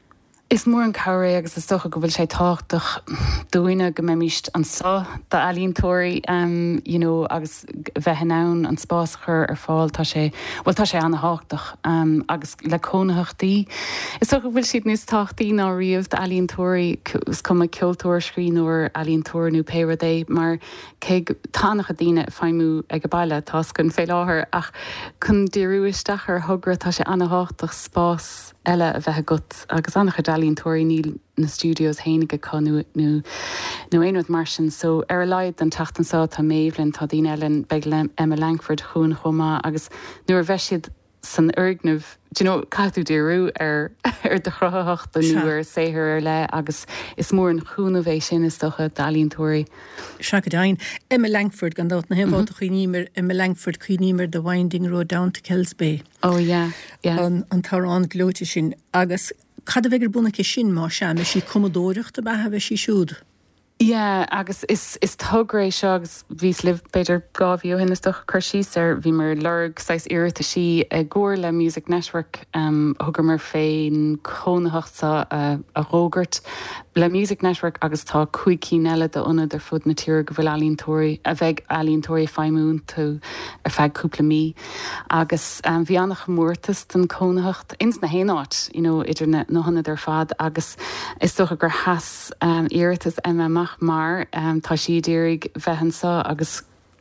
Is mór an cabhra agus is stocha go bhfuil sé táchtach dúine go mé míist an sa de alíntóirí um, you know, agus bheithnán an spás chur ar fáil tá sé bhfuil tá sé anna háchtach um, agus le cónachtaí. Is stocha bhfuil siad níos táchtaí ná riamh de alíntóirí is cum a ceoltóir scrín ó alíntóirnú péradé mar cé tánacha daine feimú ag go baile tá gon fé láthair ach chun díúisteach ar thugra tá sé anna háchtach spás eile a bheith gut agus annach dalíntóirí níl na studios héinige chu nó éonad mar sin so ar leid an tachtansá tá méhlinn tá dín eilinn beag le Emma Langford chuún chomá agus nuair bheisiad san urgnamh do you know catú déirú ar ar de chrothach den nuair séhir ar le agus is mór an chuúnavéis sin is stocha dalíntóirí. Se go dain Emma Langford gan dát na heáil chuonímer Emma Langford chuonímer the Winding Road down to Kells Bay. Oh yeah, yeah. An an tarrán glóte sin agus cad a bhegur buna sin má sem is sí commodóireacht a bethe bheith sí siúd. Yeah, agus is is tugrééis seo agus vís liv beidir gáhíú hinna stoch chuirsís ar bhí mar lerg sais iirita sí a ggóir le Music Network um, thugur mar féin cónaachta uh, a rógurt le Music Network agus tá cuicí eile de una ar fud na tíir go bhfuil alíntóirí a bheith alíntóirí feimún tú ar feid cúpla mí agus um, bhí annach mórtas den cónacht ins na héáit you know, idir na, na hanna ar fad agus is socha gur has um, iiritas M M mar um, tá si déirigh bheithansa agus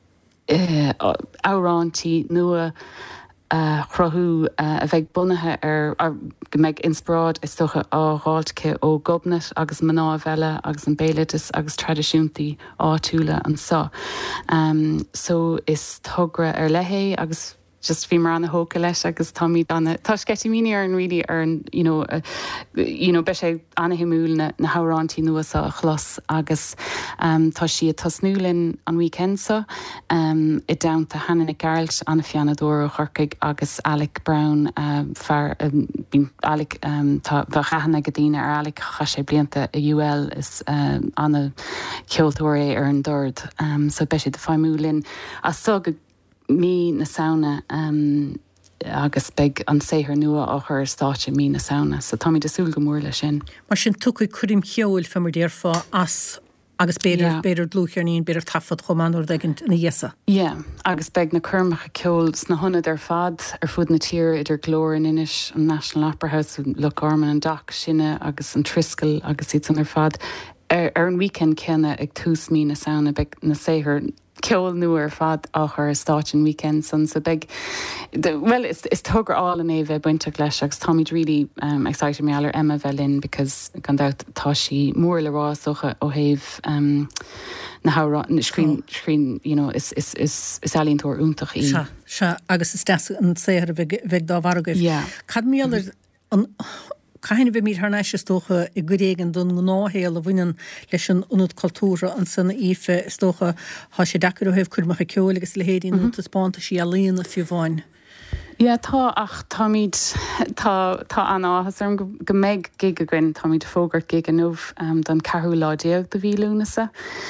uh, árántí nua uh, chrothú uh, a bheith bunathe ar, ar go méid inspráid is socha áráiltce ó gobnet agus maná bheile agus an béiletas agus tradiisiúntaí áitiúla an sa. Um, so is tugra ar lehé agus just bhí mar anna hóca leis agus táí anna tá sketí míine ar an ri ar an you know, uh, you know, be sé anna himúil na, na hárántí nuas a chlas agus um, tá si a tasnúlinn an weekendsa um, i damta Hanna Garalt anna fianadóir chorcaig agus Alec Brown uh, far um, Alec um, tá bhechanna go dtíine ar Alec cha sé blianta a U L is um, anna ceoltóir ar an dord um, so be sé de feimúlinn a so go mí na saona um, agus beg an séhir nua á chur státe mí na saona, so tá mí desúil go mór lei sin. Mar sin tucaí chuim ceol fe mar déir fá as agus beidir yeah. beidir dlúchearnín beidir tafad chománúir dagint na dhéasa. Yeah, agus beg na curmacha ceol sna honna ar fad ar fud na tír idir glór in inis an National Opera House Loch Orman an Dock sinne agus an Triskel agus it an ar fad ar, ar an weekend cenne ag tús mí na saona beg na séhir ceol nuair fad á chur stáin weekend san so big the, well it's it's tugur all in éh buinte leis agus Tommy's really um, excited me all Emma Velin because gan that tá sí mór le rá socha ó héh um, na hárá na screen screen you know is is is is alíntóir úntach í se se agus is an séhar bheith dá bhargah yeah cad míallir an Caine bh mír thna sé tócha i gréigen don náhéal a bhainean leis an únad cultúra an sanna ífe tócha há sé dechar ó hebh chuirmacha ceol agus le héirín únta spánta sí a líonna fiú bháin. Ja tá ach táid tá tá aná has ar go méid gig a gin táid fógart gig an nóh um, don carú ládéag do bhílúnasa.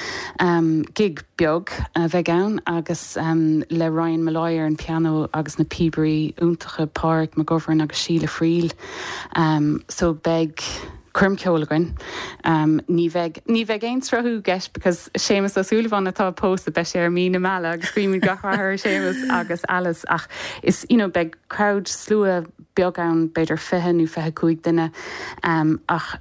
Um, gig beag uh, bheith ann agus um, le Ryan Malloyer an piano agus na Peabody úntacha Park McGovern agus Sheila Friel. Um, so beg Crum ceolagain um, ní bheith ní bheith éon strathú gceist because Séamus asúlaháin atá post a be sé ar mí na meile agus scríimú gathir Séamus agus Alice ach is you know, beg crowd slua beag ann beidir fehanú fethe cuaig duine um, ach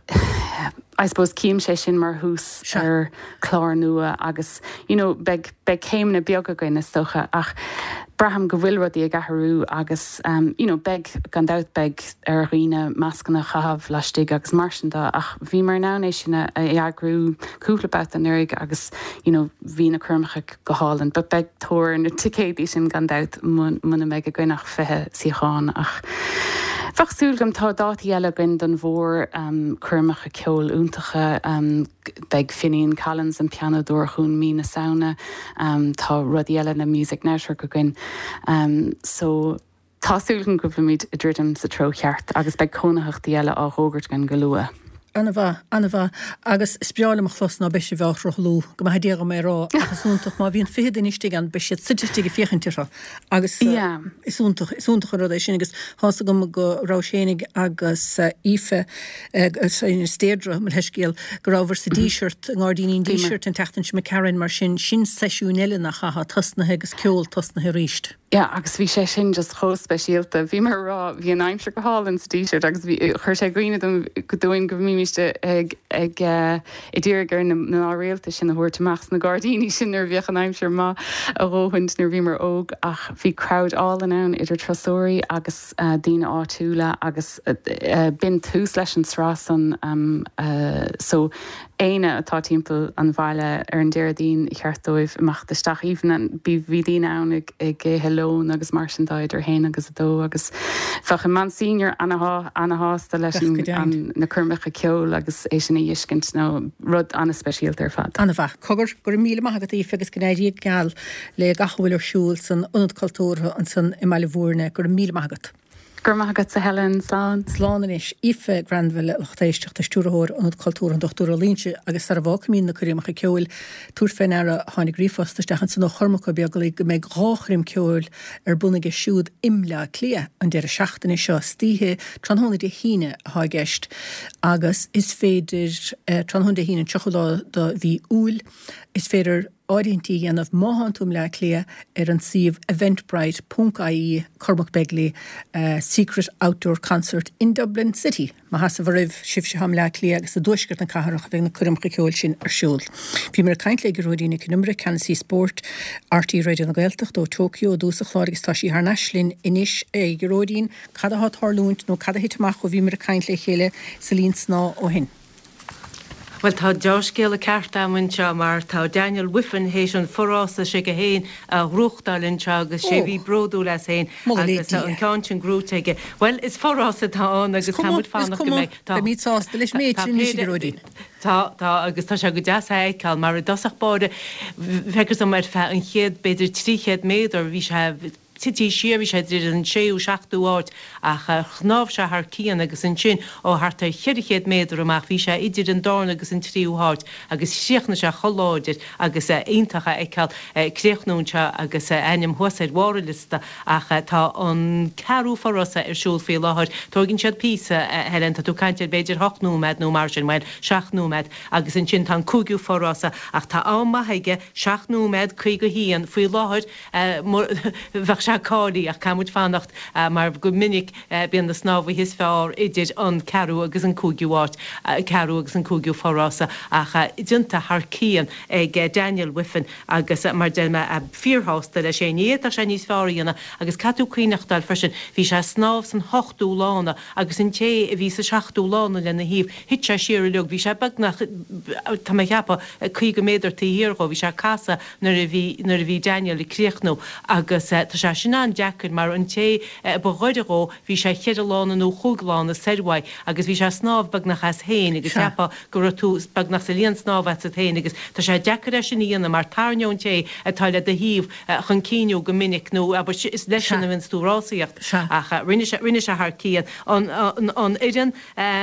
I suppose cíim sé sin mar hús ar chlár nua agus you know, beg beg céim na beag again is stocha ach braham go bhfuil rudí a gaharú agus um, you know, beg gan dat beg ar riine mascanna chahabh leistigh agus marsanta ach bhí mar náéis sinna a eagrú cúplabát an nurig agus you know, bhí na chumcha go hálan, but beg tóir na ticédí sin gan dat muna me a gcuinach fethe síáin ach Fachsúlgam tá dátí eile gin don bhór um, chuirmacha ceol úntacha um, beg Finian Collins an pianadúr chun mí na saona um, tá rudí eile na Music Network go gin. Um, so tásúlgan grúpa míid i ddridim sa trocheart agus beg cónachachtí eile á rógart gan go lua. Anna bha, Anna bha, agus spiála mar chlos ná beisi bheith rochlú, go mai déag mé rá, agus úntach má bhíon féad inistí an beisi sidirtí fiochantíra, agus yeah. is úntach, is úntach rud é sin, agus hása go go rásénig agus uh, ife, agus in stéadra, mar heisgéal, go ráhar sa d-shirt, ngardínín d-shirt an teachtan sin me Karen mar sin, sin seisiún eile nach chaha, tasnathe agus ceol, tasnathe ríist. Ja, agus bhí sé sin just cho speisialta. Bhí mar rá, bhí an aimimse go hálan sa d-shirt, agus bhí chuir sé gcuine go dúin go míiste ag ag i ddír gur na réalta sin a thuirtamach na Gardíní sin ar bhíoch an aimimseir má a róhaint nar bhí mar óg ach bhí crowd all an ann idir trasóirí agus uh, daoine áitiúla agus uh, uh, bin tús leis an srás an um, uh, so éine atá timppel an bhaile ar an déirdín i cheartdóibh amachtasteach íhan an bí bhí daoine ann ag ag helón agus marsintáid ar héin agus a dó agus fach an man senior anna hásta leis an na chumbecha ceol agus é sin na dhiiscint nó rud anna speisialta ar fad. Anna bha, cogur gur míle maithagat ífe agus gnéirí geall le gachbhfuil ar siúil san unad cultúra an san i meile bhórne gur míle maithagat. Gur maithagat sa Helen Slán. Slán is ife Granville lechtéisteach de stúrthóir an cultúra an dochtúra línse agus ar bhá mín na chuiríach ceúil túr féin ar a tháinig rífostaisteach an san chormacha beagala go méid ráchrim ceúil ar bunaige siúd imle clia an deir seachtainna seo stíthe tronhonna de híine há gceist agus is féidir uh, tronhonna de híine chocolá do bhí úil is féidir áiríntí anmh máhanúm le clia ar an siomh Eventbrite dot I E Cormac Begley uh, Secret Outdoor Concert in Dublin City. Ma has a bharibh sibh se ham le clia agus a dúisgurt na caharach bheith na cuirimcha ceúil sin ar siúil. Bhí mar a caint le goróidína cnumra Canasí Sport R T Radio na Gaeltacht ó Tokyo dús a chláir agus tá sí haar naislinn inis é goróidín cad a hat tharlúint nó cad a hitach ó bhí mar a caint le chéile sa lín sná ó hin. Well tá Josh Gill a carta munseo mar tá Daniel Whiffen hééis an forrása sé go héin a ruchtdalinn se agus sé bhí broú leis héin agus an ceantin grúteige. Well is forrása táán agus tamúd fánach go méid mításta leis méid rodí. Tá tá agus tá se go deáil mar a dosach báde fegus am mar fe an chéad beidir tríchéad méidir bhí se Tití siirhí sé idir an séú seachtú áit ach chnáb se th cían agus an sin ó hartta chiirichéad méidir amach bhí sé idir an dána agus an tríúáit agus siachna se choláidir agus aontacha ag créochnúnse agus aim thusaid mhálista ach tá an ceú forrasa ar siúil fé láthir. Tóginn siad písa helenta tú caiintear beidir hochnúmed nó mar sin meil seachnúmed agus an sin tá cúgiú forrasa ach tá ámaithaige seachnúmed chuig go híían faoi láthir bheh cáí ach camúd fannacht uh, mar go minic uh, bíon na snábhí his fearr idir an ceú agus an cúgiúáit uh, ceú agus an cúgiú forrása ach uh, dionta th cían ag uh, Daniel Whiffen agus uh, mar déilme a uh, fíorhásta le sé níiad a sé níos fearíanana agus catú cuioineachtáil freisin bhí sé snáb san hochtú lána agus in té a bhí sa seachtú lána lena híomh hit sé siar leog bhí sé bagnach tá cheappa chuig go méidir tíhíorá bhí sé casa nar a bhí Daniel i críochnú agus uh, tá sé sin an Jackar mar an té bhghaidiró hí sé cheadlána nó chugáánna sehaid agus bhí sé snáb bag nach as héin agus tepa gur tú bag nach sa líon snáb a héin agus tá sé Jackar sin íana mar tarneún té atáile de híh chun cíú go minic nó a is leis na vin túráíocht rinne se th cían an idirn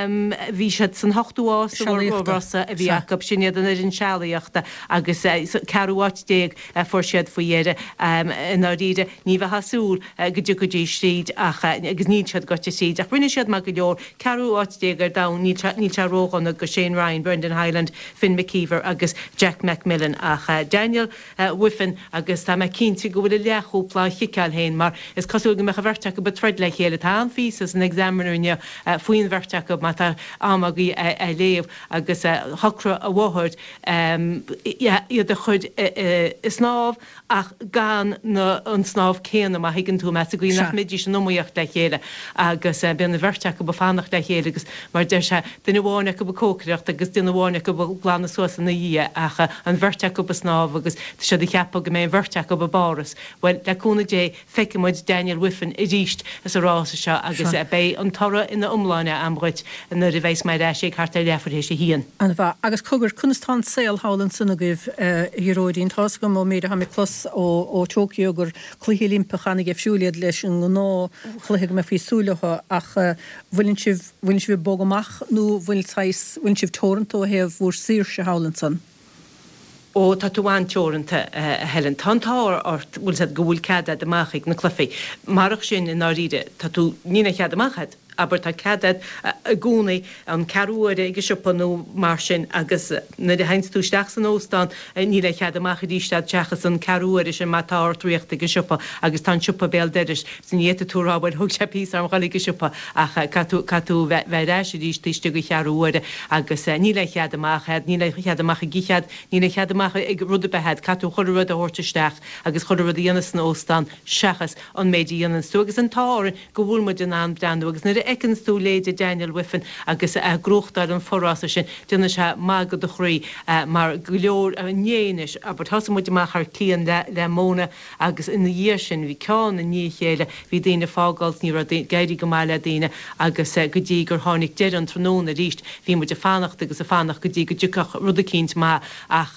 hí se san hochtúása a bhí a sinad an idirn sealaíochta agus ceúáit déag for siad faoiére in áíide ní bheit hasúl go dú go dtí síd agus ní sead gote síd. Ach rinne siad me go leor ceúáit déag da ní teróganna go Shane Ryan, Brendan Highland, Finn McKeever agus Jack Macmillan ach Daniel Whiffen agus tá me cinnti go bhfuil leúplá chiáil héin mar is cosú go mecha bhirrteach go betreid le chéile tá an fís an examinúne faoin bhirrteach go má tá amagaí a léomh agus thocra a bhthid iad a chud is snáb ach gan an snáb céanam a higann tú me a goí nach midí sin nóíocht le chéile agus ben na bhirrteach go fánach le chéile agus mar de se duine bháinna go cócreacht agus duine bháinna go glána suasa na dhí acha an bhirrteach go snáb agus sé de cheappa go mé bhirrteach go báras. Well leúna dé feicemuid Daniel Whiffen i ríist is a rása seo agus é bé an tora ina umláine amhaid na a bhééis mai sé carta lefarhééis sé hían. An bh agus cogur chunastá saoil hálan sanna goibh hiróín tá go mó méidir ha mé plus ó Tokyo gur chluhí limpachanna ge fiúliad leis an ná chluigh me fiúlacha ach bhfuiln sibh bogamach nó bhfuil bhfuiln sibh torrantó heh bhór sír se hálan san. ó tatuáin teoranta helen tantáir ort bhfuil go bhfuil cead amachigh na clufií. Marach sin in áíide tá tú nína chead amachchad. Aber tá cadad a gúnaí an ceúir ige sipanú mar sin agus na de heinz túisteach san óstan ní le chead amach díistead techas an ceúir sin mátáirtríocht ige sipa agus tá sipa béal deidir san éta túrábail thug sé pí am gáil ige sipa ach catú bheitréis dís tíiste go cheúire agus ní le chead amachchad, ní le chead amach gichead, ní le chead amach ag rud behead catú choirrad a horteisteach agus choirrad dhéana san óstan sechas an méidí dhéanaan sú agus an táir go bhfuil mu den an breanú agus na Ekken stúléide Daniel Whiffen agus a grochttar an forrása sin duna se mágad do chrí mar go leor a néis aber thosa muid amach ar cían le móna agus ina dhé sin bhí ceán na ní chéile hí daine fágalt ní gaiirí go máile daine agus go dtí gur tháinig dead an tróna ríist hí muid a fannacht agus a fannach go dtí go dúcach rud a cínt má ach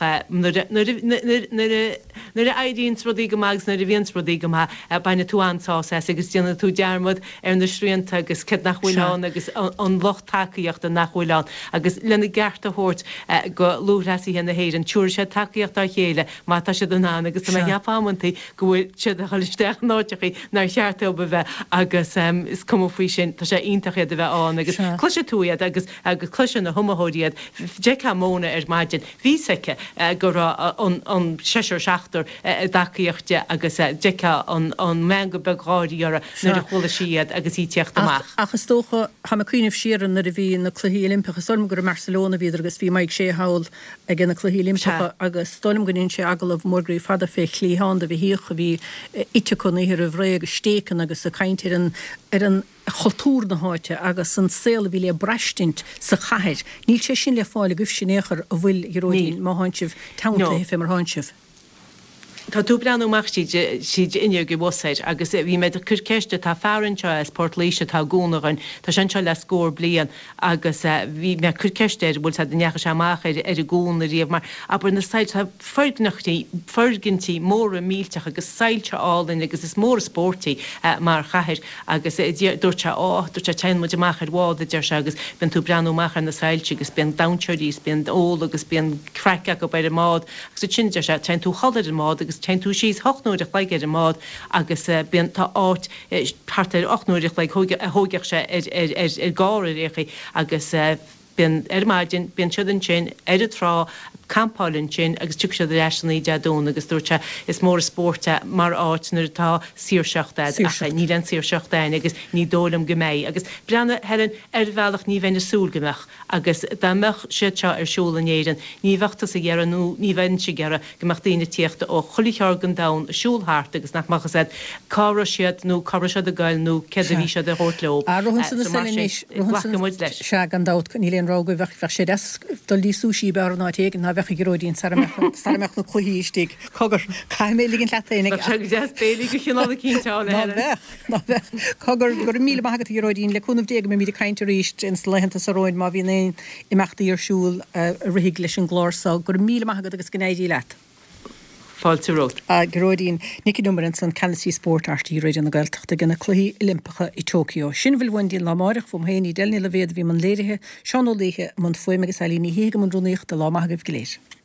nuair a aidíonn rudí go mágus na a bhíons rudí go má baina tú antá agus déanana tú dearmad ar na sríanta agus nachhfuilán agus an locht takeíocht an nachhfuilán agus lena gceart a thuirt go lúrasí hena héir an túir sé takeíocht a chéile má tá sé don ná agus tá heapámantaí go bhfuil siad a choisteach náteachí nar cheartta be bheith agus is cum faoi sin tá sé ionintachéad a bheith an agus cluise túiad agus agus cluise na thumathóíad deá móna ar maidin hísaice gur an seisiir seachtar dacaíochte agus deá an me go beáíara nuair a chula siad agus í teocht amach. Agus tócha ha me cuiineh siaran na a bhí na chluhí Olympia storm gur Barcelona viidir agus bhí maid sé hail ag na chluhí Olympia agus storm gonín sé agal of mórgraí fada fé chlíán a bhí híocha bhí ite chunaíhir a bhré agus stécan agus a caiintir an ar an choltúr na háite agus an saoil bhí le breistint sa chaid. Níl sé sin le fáil guf sinnéchar a bhfuil iróín má háintsih tanta fé mar háintsih. Tá tú breanúach siad inne go bhsaid agus bhí me chuceiste tá fearanse is Portlíise tá gúnachain tá sin se le scór blian agus bhí me chuceisteir bhil a necha seachir ar a gúna riomh mar aber na said fergnachtaí fergintí mór a mílteach agus sailte álainn agus is mór sportí mar chair agus dúirte á dúirte tein mu amachchar bháda deir se agus ben tú breanúachchar na sailte agus ben daseirís ben ó agus ben creice go beidir mád agus sin se tein tú choir an mád agus tein tú síos hochtnúidir leigeidir mád agus ben tá áit partir ochnúidir le thógeach se ar gáir réchi agus ben ar maidin ben siúdan sin ar a trá campáilinn sin agus tu se reisnaí deadún agus dúirte is mór sportte mar áitnar tá síorseachta ní an síorseachtain agus ní dólam go méid agus breanna hean ar bhealach ní bhéna súlgamach agus dá meach siteo ar siúlanéan ní bhachtas a ghearú ní bhain si gera gomach daine tíochtta ó cholichargan da siúlthart agus nach machchas said cára siad nó cara se a gail nó ce a bhí se a hort le se gan dat ní an rága bheith fe sé do lí súsí be ná té ná bhecha goróín sarmeach na chuhíistí cogur caiimélígin leténig bélig go chintána Cogur gur míle maigad goróín leúnmh déag mé mí caiinte ríist in lehananta sa roiin má bhí é imachtaí arsúl rihiig leis an glórsá gur míle maigad agus gnéidí leat. Fáilterót. A goróín Nicky Nummerin san Canasí Sportartí réidir na gailteachta gna chluí Olympacha i Tokyo. Sin bhfuil bhaindín lámáireach fum héanaí delní le bhéad bhí man léirithe, seanolíthe man foiime agus alíní héige man runúíocht de lámaigah goléir.